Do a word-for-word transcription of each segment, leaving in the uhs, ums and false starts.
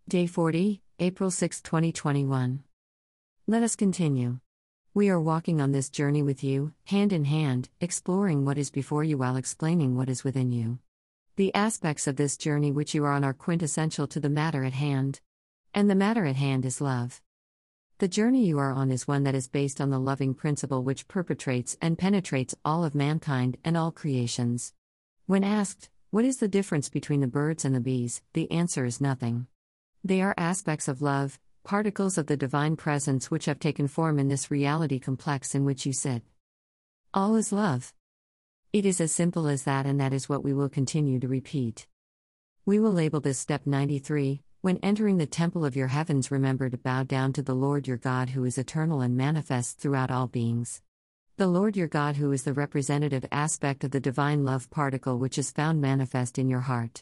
Day forty, April sixth, twenty twenty-one. Let us continue. We are walking on this journey with you, hand in hand, exploring what is before you while explaining what is within you. The aspects of this journey which you are on are quintessential to the matter at hand. And the matter at hand is love. The journey you are on is one that is based on the loving principle which perpetrates and penetrates all of mankind and all creations. When asked, what is the difference between the birds and the bees, the answer is nothing. They are aspects of love, particles of the divine presence which have taken form in this reality complex in which you sit. All is love. It is as simple as that, and that is what we will continue to repeat. We will label this step ninety-three. When entering the temple of your heavens, remember to bow down to the Lord your God, who is eternal and manifest throughout all beings. The Lord your God, who is the representative aspect of the divine love particle which is found manifest in your heart.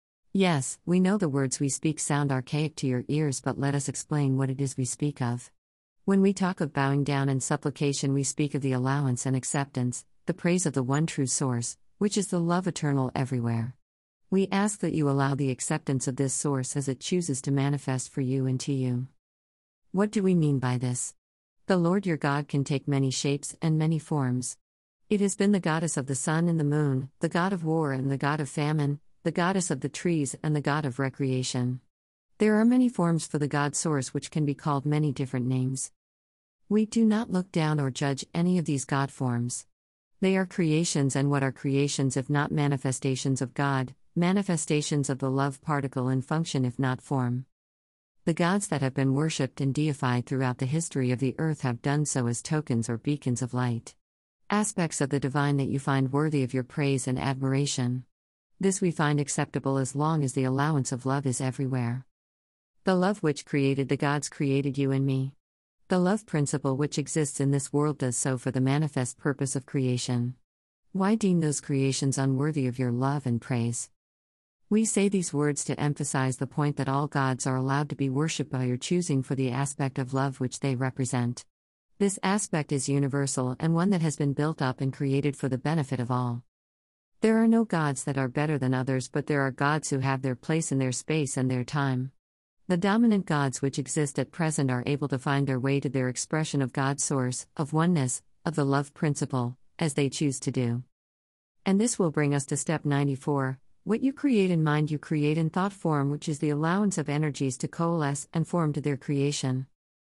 Yes, we know the words we speak sound archaic to your ears, but let us explain what it is we speak of. When we talk of bowing down and supplication, we speak of the allowance and acceptance, the praise of the one true source, which is the love eternal everywhere. We ask that you allow the acceptance of this source as it chooses to manifest for you and to you. What do we mean by this? The Lord your God can take many shapes and many forms. It has been the goddess of the sun and the moon, the god of war and the god of famine, the goddess of the trees and the god of recreation. There are many forms for the God source which can be called many different names. We do not look down or judge any of these God forms. They are creations, and what are creations if not manifestations of God, manifestations of the love particle in function if not form. The gods that have been worshipped and deified throughout the history of the earth have done so as tokens or beacons of light. Aspects of the divine that you find worthy of your praise and admiration. This we find acceptable as long as the allowance of love is everywhere. The love which created the gods created you and me. The love principle which exists in this world does so for the manifest purpose of creation. Why deem those creations unworthy of your love and praise? We say these words to emphasize the point that all gods are allowed to be worshipped by your choosing for the aspect of love which they represent. This aspect is universal and one that has been built up and created for the benefit of all. There are no gods that are better than others, but there are gods who have their place in their space and their time. The dominant gods which exist at present are able to find their way to their expression of God's source, of oneness, of the love principle, as they choose to do. And this will bring us to step ninety-four. What you create in mind you create in thought form, which is the allowance of energies to coalesce and form to their creation.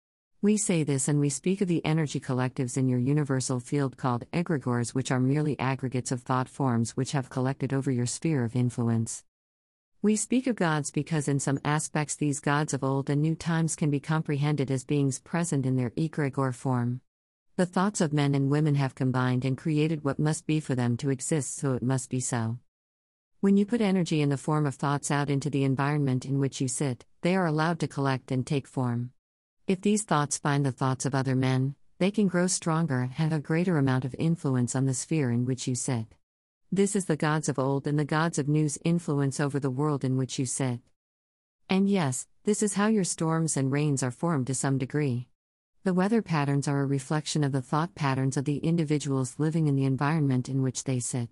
We say this and we speak of the energy collectives in your universal field called egregores, which are merely aggregates of thought forms which have collected over your sphere of influence. We speak of gods because in some aspects these gods of old and new times can be comprehended as beings present in their egregore form. The thoughts of men and women have combined and created what must be for them to exist, so it must be so. When you put energy in the form of thoughts out into the environment in which you sit, they are allowed to collect and take form. If these thoughts find the thoughts of other men, they can grow stronger and have a greater amount of influence on the sphere in which you sit. This is the gods of old and the gods of new's influence over the world in which you sit. And yes, this is how your storms and rains are formed to some degree. The weather patterns are a reflection of the thought patterns of the individuals living in the environment in which they sit.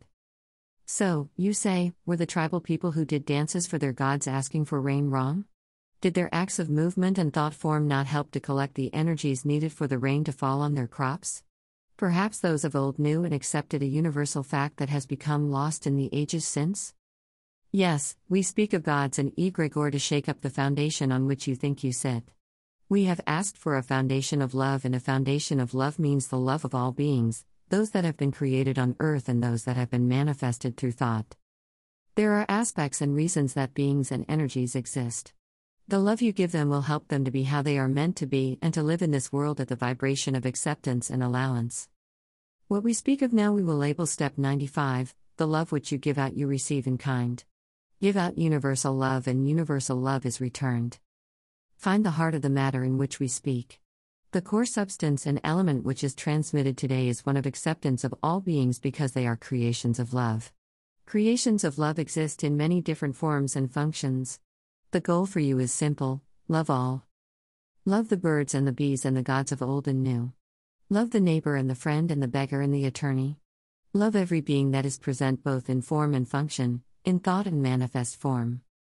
So, you say, were the tribal people who did dances for their gods asking for rain wrong? Did their acts of movement and thought form not help to collect the energies needed for the rain to fall on their crops? Perhaps those of old knew and accepted a universal fact that has become lost in the ages since? Yes, we speak of gods and egregore to shake up the foundation on which you think you sit. We have asked for a foundation of love, and a foundation of love means the love of all beings, those that have been created on earth and those that have been manifested through thought. There are aspects and reasons that beings and energies exist. The love you give them will help them to be how they are meant to be and to live in this world at the vibration of acceptance and allowance. What we speak of now we will label step ninety-five, the love which you give out you receive in kind. Give out universal love and universal love is returned. Find the heart of the matter in which we speak. The core substance and element which is transmitted today is one of acceptance of all beings because they are creations of love. Creations of love exist in many different forms and functions. The goal for you is simple: love all. Love the birds and the bees and the gods of old and new. Love the neighbor and the friend and the beggar and the attorney. Love every being that is present both in form and function, in thought and manifest form.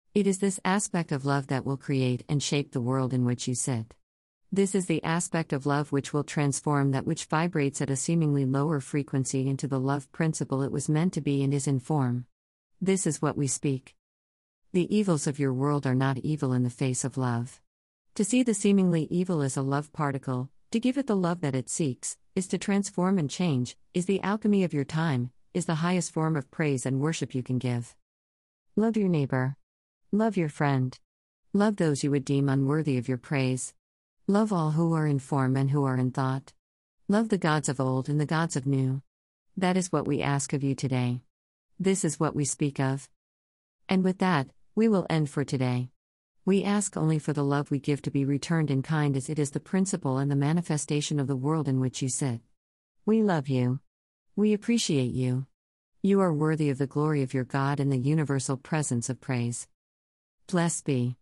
It is this aspect of love that will create and shape the world in which you sit. This is the aspect of love which will transform that which vibrates at a seemingly lower frequency into the love principle it was meant to be and is in form. This is what we speak. The evils of your world are not evil in the face of love. To see the seemingly evil as a love particle, to give it the love that it seeks, is to transform and change, is the alchemy of your time, is the highest form of praise and worship you can give. Love your neighbor. Love your friend. Love those you would deem unworthy of your praise. Love all who are in form and who are in thought. Love the gods of old and the gods of new. That is what we ask of you today. This is what we speak of. And with that, we will end for today. We ask only for the love we give to be returned in kind, as it is the principle and the manifestation of the world in which you sit. We love you. We appreciate you. You are worthy of the glory of your God and the universal presence of praise. Blessed be.